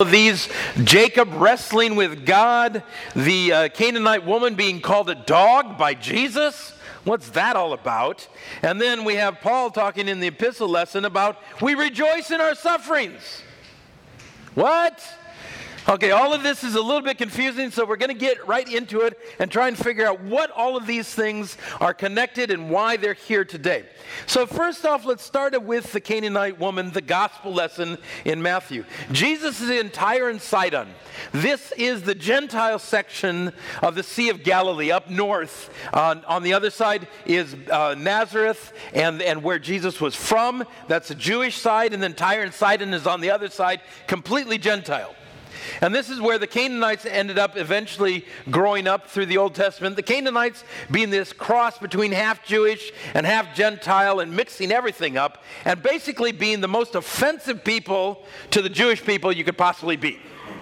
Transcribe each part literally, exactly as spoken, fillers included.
of these, Jacob wrestling with God, the uh, Canaanite woman being called a dog by Jesus. What's that all about? And then we have Paul talking in the epistle lesson about we rejoice in our sufferings. What? Okay, all of this is a little bit confusing, so we're going to get right into it and try and figure out what all of these things are connected and why they're here today. So first off, let's start with the Canaanite woman, the gospel lesson in Matthew. Jesus is in Tyre and Sidon. This is the Gentile section of the Sea of Galilee up north. Uh, on the other side is uh, Nazareth and, and where Jesus was from. That's the Jewish side, and then Tyre and Sidon is on the other side, completely Gentile. And this is where the Canaanites ended up eventually growing up through the Old Testament. The Canaanites being this cross between half Jewish and half Gentile and mixing everything up and basically being the most offensive people to the Jewish people you could possibly be.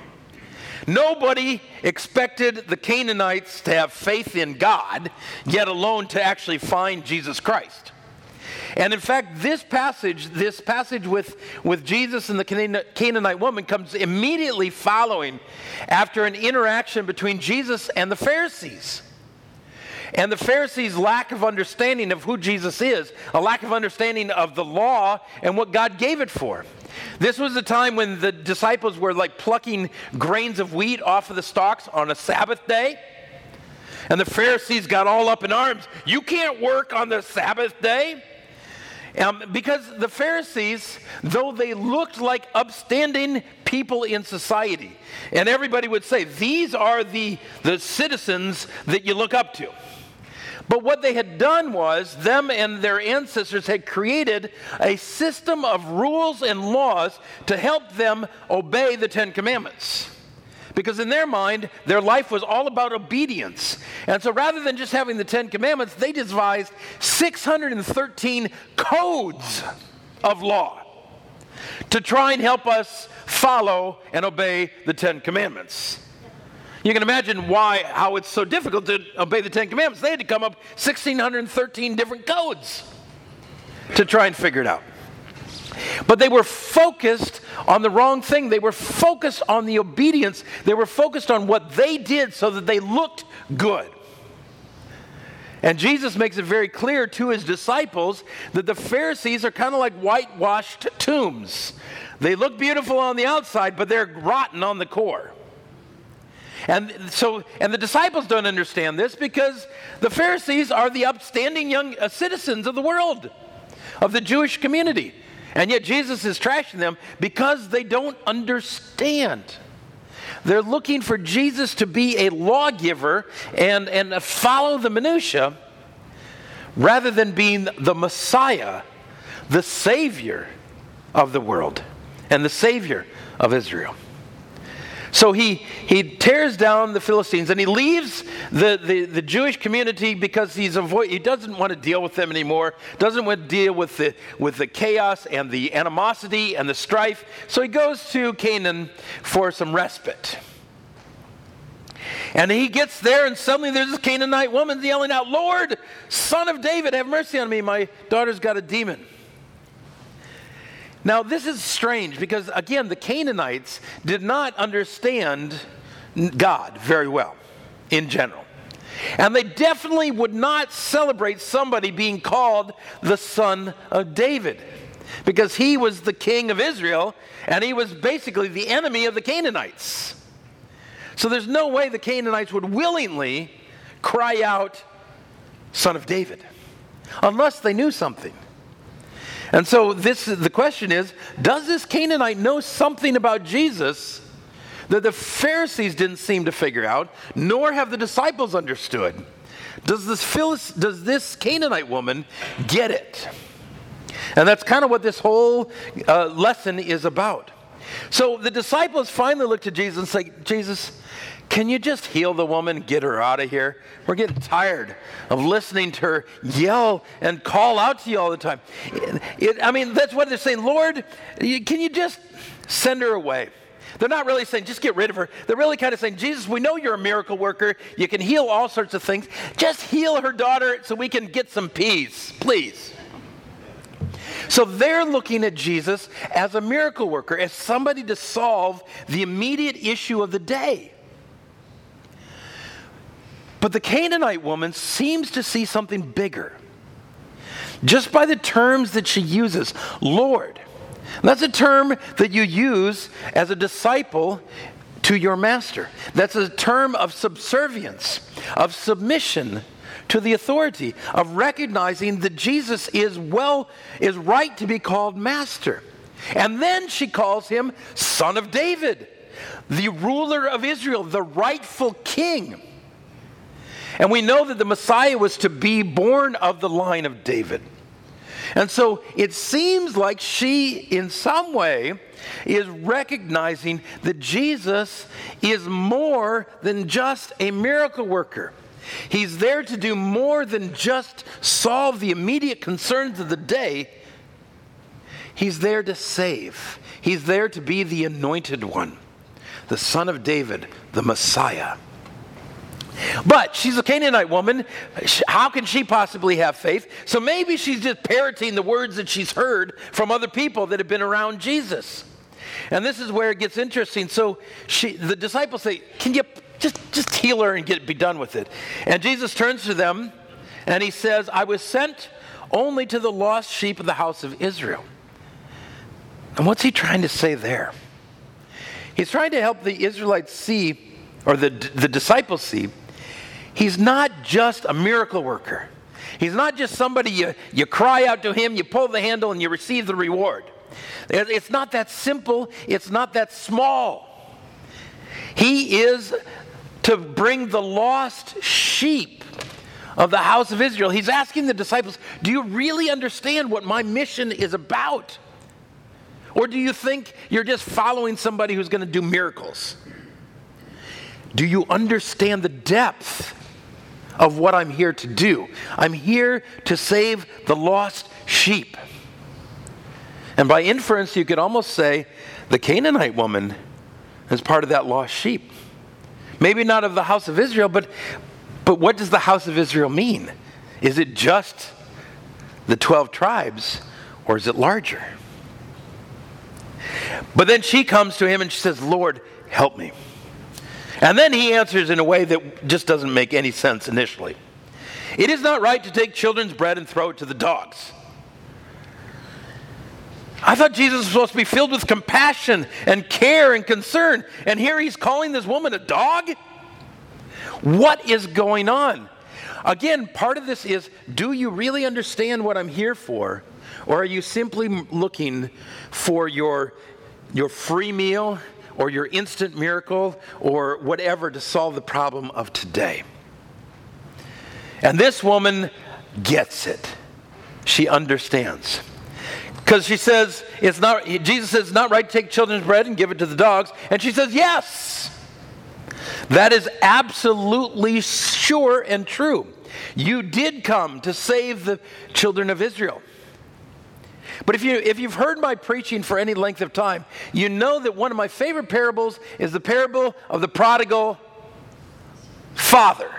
Nobody expected the Canaanites to have faith in God, yet alone to actually find Jesus Christ. And in fact, this passage, this passage with, with Jesus and the Canaanite woman comes immediately following after an interaction between Jesus and the Pharisees. And the Pharisees' lack of understanding of who Jesus is, a lack of understanding of the law and what God gave it for. This was a time when the disciples were like plucking grains of wheat off of the stalks on a Sabbath day. And the Pharisees got all up in arms. You can't work on the Sabbath day. Um, because the Pharisees, though they looked like upstanding people in society, and everybody would say, these are the, the citizens that you look up to. But what they had done was, them and their ancestors had created a system of rules and laws to help them obey the Ten Commandments. Because in their mind, their life was all about obedience. And so rather than just having the Ten Commandments, they devised six hundred thirteen codes of law to try and help us follow and obey the Ten Commandments. You can imagine why, how it's so difficult to obey the Ten Commandments. They had to come up with one thousand six hundred thirteen different codes to try and figure it out. But they were focused on the wrong thing. They were focused on the obedience. They were focused on what they did so that they looked good. And Jesus makes it very clear to his disciples that the Pharisees are kind of like whitewashed tombs. They look beautiful on the outside, but they're rotten on the core. And so, and the disciples don't understand this because the Pharisees are the upstanding young uh, citizens of the world, of the Jewish community. And yet Jesus is trashing them because they don't understand. They're looking for Jesus to be a lawgiver and, and follow the minutia rather than being the Messiah, the Savior of the world and the Savior of Israel. So he, he tears down the Philistines and he leaves the, the, the Jewish community because he's avoid, he doesn't want to deal with them anymore, doesn't want to deal with the, with the chaos and the animosity and the strife. So he goes to Canaan for some respite. And he gets there and suddenly there's this Canaanite woman yelling out, "Lord, Son of David, have mercy on me. My daughter's got a demon." Now, this is strange because, again, the Canaanites did not understand God very well in general. And they definitely would not celebrate somebody being called the Son of David because he was the king of Israel and he was basically the enemy of the Canaanites. So there's no way the Canaanites would willingly cry out, "Son of David," unless they knew something. And so this the question is, does this Canaanite know something about Jesus that the Pharisees didn't seem to figure out, nor have the disciples understood? Does this Philis, does this Canaanite woman get it? And that's kind of what this whole uh, lesson is about. So the disciples finally look to Jesus and say, "Jesus, can you just heal the woman, get her out of here? We're getting tired of listening to her yell and call out to you all the time." It, it, I mean, that's what they're saying. "Lord, can you just send her away?" They're not really saying, "Just get rid of her." They're really kind of saying, "Jesus, we know you're a miracle worker. You can heal all sorts of things. Just heal her daughter so we can get some peace, please." So they're looking at Jesus as a miracle worker, as somebody to solve the immediate issue of the day. But the Canaanite woman seems to see something bigger. Just by the terms that she uses, Lord. That's a term that you use as a disciple to your master. That's a term of subservience, of submission to the authority, of recognizing that Jesus is well, is right to be called master. And then she calls him Son of David, the ruler of Israel, the rightful king. And we know that the Messiah was to be born of the line of David. And so it seems like she, in some way, is recognizing that Jesus is more than just a miracle worker. He's there to do more than just solve the immediate concerns of the day. He's there to save. He's there to be the anointed one, the Son of David, the Messiah. But she's a Canaanite woman. How can she possibly have faith? So maybe she's just parroting the words that she's heard from other people that have been around Jesus. And this is where it gets interesting. So she, the disciples say, can you just, just heal her and get be done with it? And Jesus turns to them and he says, I was sent only to the lost sheep of the house of Israel. And what's he trying to say there? He's trying to help the Israelites see, or the, the disciples see, he's not just a miracle worker. He's not just somebody you, you cry out to him, you pull the handle, and you receive the reward. It's not that simple. It's not that small. He is to bring the lost sheep of the house of Israel. He's asking the disciples, do you really understand what my mission is about? Or do you think you're just following somebody who's going to do miracles? Do you understand the depth of what I'm here to do? I'm here to save the lost sheep. And by inference, you could almost say the Canaanite woman is part of that lost sheep. Maybe not of the house of Israel, but, but what does the house of Israel mean? Is it just the twelve tribes, or is it larger? But then she comes to him and she says, Lord, help me. And then he answers in a way that just doesn't make any sense initially. It is not right to take children's bread and throw it to the dogs. I thought Jesus was supposed to be filled with compassion and care and concern. And here he's calling this woman a dog? What is going on? Again, part of this is, do you really understand what I'm here for? Or are you simply looking for your, your free meal or your instant miracle or whatever to solve the problem of today? And this woman gets it. She understands. Because she says, it's not, Jesus says it's not right to take children's bread and give it to the dogs. And she says, yes. That is absolutely sure and true. You did come to save the children of Israel. But if, you, if you've heard my preaching for any length of time, you know that one of my favorite parables is the parable of the prodigal father.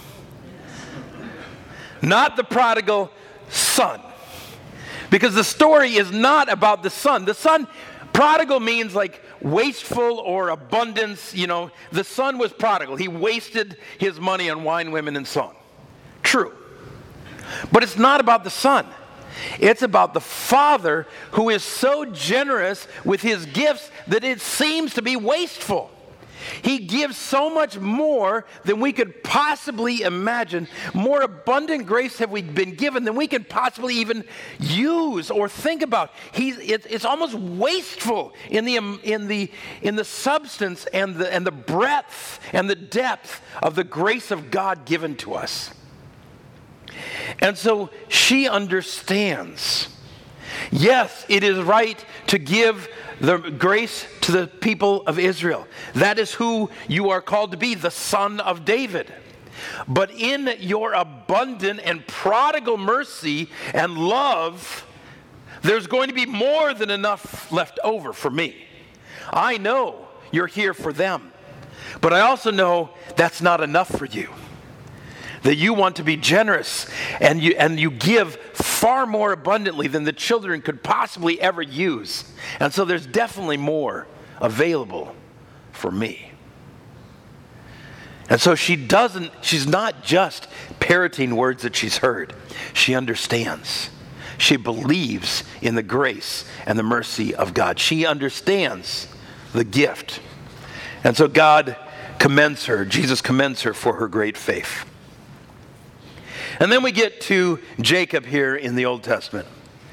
Not the prodigal son. Because the story is not about the son. The son, prodigal means like wasteful or abundance. You know, the son was prodigal. He wasted his money on wine, women, and song. True. But it's not about the son. It's about the father who is so generous with his gifts that it seems to be wasteful. He gives so much more than we could possibly imagine. More abundant grace have we been given than we could possibly even use or think about. He's, it, it's almost wasteful in the, in the, in the substance and the, and the breadth and the depth of the grace of God given to us. And so she understands. Yes, it is right to give the grace to the people of Israel. That is who you are called to be, the Son of David. But in your abundant and prodigal mercy and love, there's going to be more than enough left over for me. I know you're here for them, but I also know that's not enough for you. that you want to be generous, and you, and you give far more abundantly than the children could possibly ever use. And so there's definitely more available for me. And so she doesn't, she's not just parroting words that she's heard. She understands. She believes in the grace and the mercy of God. She understands the gift. And so God commends her, Jesus commends her for her great faith. And then we get to Jacob here in the Old Testament.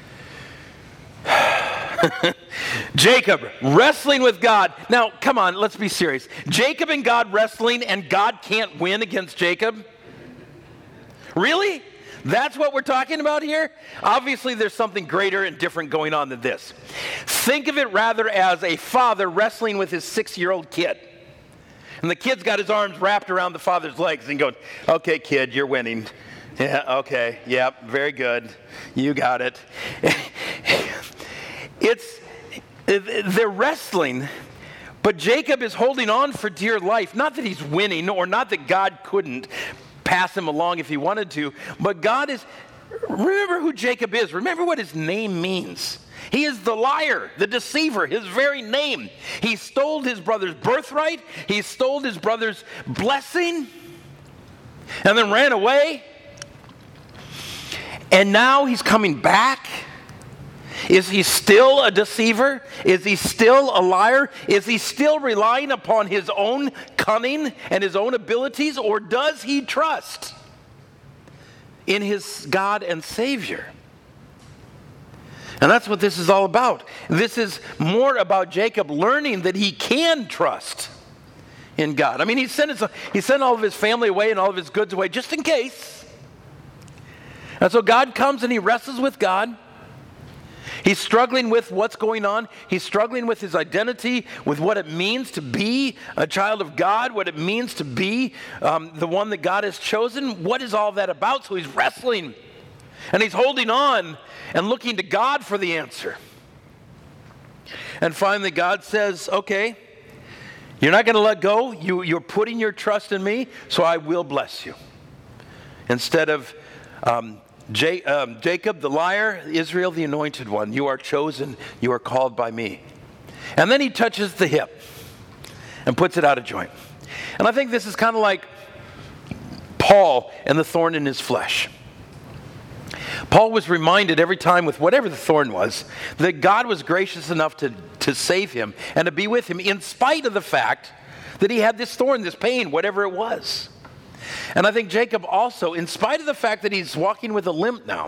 Jacob wrestling with God. Now, come on, let's be serious. Jacob and God wrestling, and God can't win against Jacob? Really? That's what we're talking about here? Obviously, there's something greater and different going on than this. Think of it rather as a father wrestling with his six-year-old kid. And the kid's got his arms wrapped around the father's legs and going, okay, kid, you're winning. Yeah, okay, yep, very good. You got it. It's, they're wrestling, but Jacob is holding on for dear life. Not that he's winning, or not that God couldn't pass him along if he wanted to, but God is, remember who Jacob is. Remember what his name means. He is the liar, the deceiver, his very name. He stole his brother's birthright. He stole his brother's blessing and then ran away. And now he's coming back. Is he still a deceiver? Is he still a liar? Is he still relying upon his own cunning and his own abilities? Or does he trust in his God and Savior? And that's what this is all about. This is more about Jacob learning that he can trust in God. I mean, he sent, his, he sent all of his family away and all of his goods away just in case. And so God comes and he wrestles with God. He's struggling with what's going on. He's struggling with his identity, with what it means to be a child of God, what it means to be um, the one that God has chosen. What is all that about? So he's wrestling, and he's holding on and looking to God for the answer. And finally, God says, okay, you're not going to let go. You, you're putting your trust in me, so I will bless you. Instead of um, J, um, Jacob the liar, Israel the anointed one. You are chosen. You are called by me. And then he touches the hip and puts it out of joint. And I think this is kind of like Paul and the thorn in his flesh. Paul was reminded every time with whatever the thorn was that God was gracious enough to, to save him and to be with him in spite of the fact that he had this thorn, this pain, whatever it was. And I think Jacob also, in spite of the fact that he's walking with a limp now,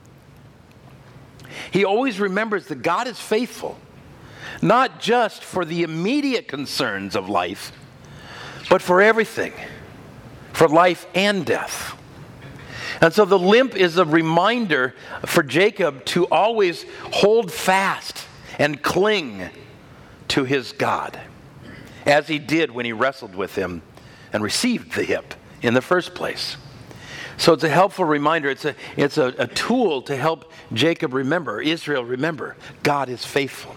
he always remembers that God is faithful, not just for the immediate concerns of life, but for everything, for life and death. And so the limp is a reminder for Jacob to always hold fast and cling to his God, as he did when he wrestled with him and received the hip in the first place. So it's a helpful reminder. It's a, it's a, a tool to help Jacob remember, Israel remember, God is faithful.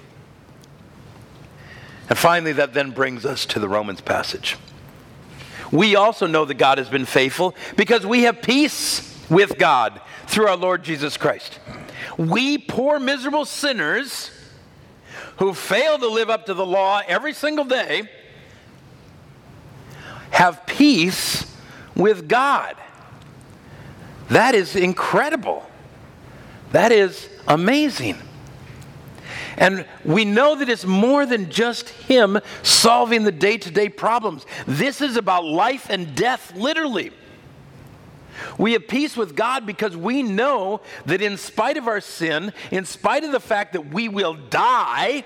And finally, that then brings us to the Romans passage. We also know that God has been faithful because we have peace with God through our Lord Jesus Christ. We poor miserable sinners who fail to live up to the law every single day have peace with God. That is incredible. That is amazing. And we know that it's more than just him solving the day-to-day problems. This is about life and death, literally. We have peace with God because we know that in spite of our sin, in spite of the fact that we will die,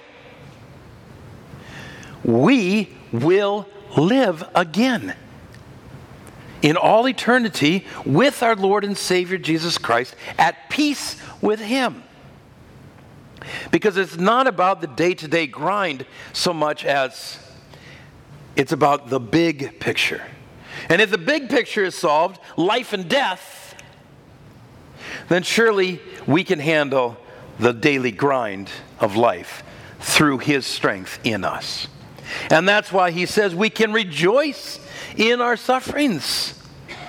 we will live again in all eternity with our Lord and Savior Jesus Christ, at peace with him. Because it's not about the day-to-day grind so much as it's about the big picture. And if the big picture is solved, life and death, then surely we can handle the daily grind of life through his strength in us. And that's why he says we can rejoice in our sufferings.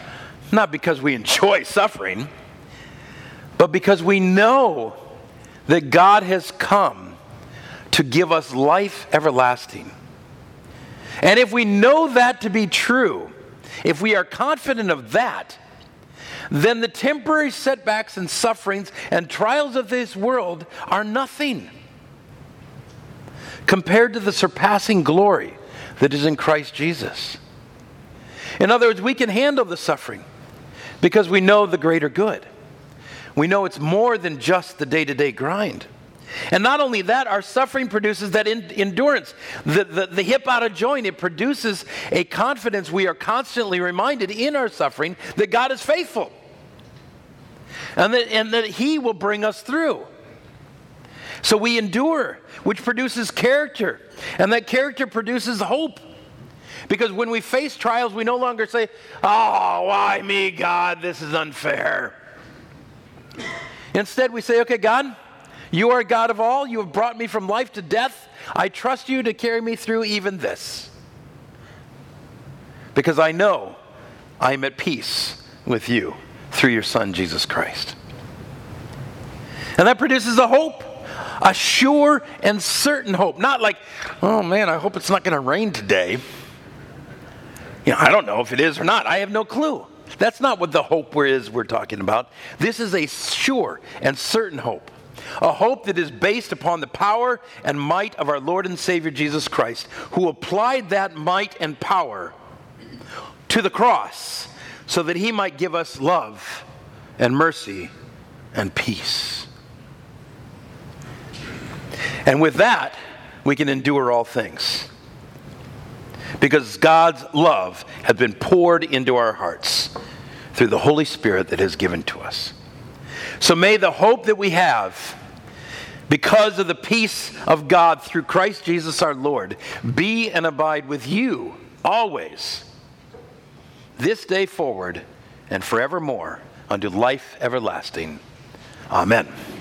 not because we enjoy suffering, but because we know that God has come to give us life everlasting. And if we know that to be true, if we are confident of that, then the temporary setbacks and sufferings and trials of this world are nothing compared to the surpassing glory that is in Christ Jesus. In other words, we can handle the suffering because we know the greater good. We know it's more than just the day-to-day grind. And not only that, our suffering produces that in, endurance, the, the, the hip out of joint. It produces a confidence. We are constantly reminded in our suffering that God is faithful and that, and that He will bring us through. So we endure, which produces character, and that character produces hope. Because when we face trials, we no longer say, "Oh, why me, God? This is unfair." Instead, we say, "Okay, God, you are God of all. You have brought me from life to death. I trust you to carry me through even this. Because I know I am at peace with you through your Son, Jesus Christ." And that produces a hope, a sure and certain hope. Not like, "Oh man, I hope it's not going to rain today. You know, I don't know if it is or not. I have no clue." That's not what the hope is we're talking about. This is a sure and certain hope. A hope that is based upon the power and might of our Lord and Savior Jesus Christ, who applied that might and power to the cross so that He might give us love and mercy and peace. And with that, we can endure all things, because God's love has been poured into our hearts through the Holy Spirit that is given to us. So may the hope that we have because of the peace of God through Christ Jesus our Lord be and abide with you always, this day forward and forevermore, unto life everlasting. Amen.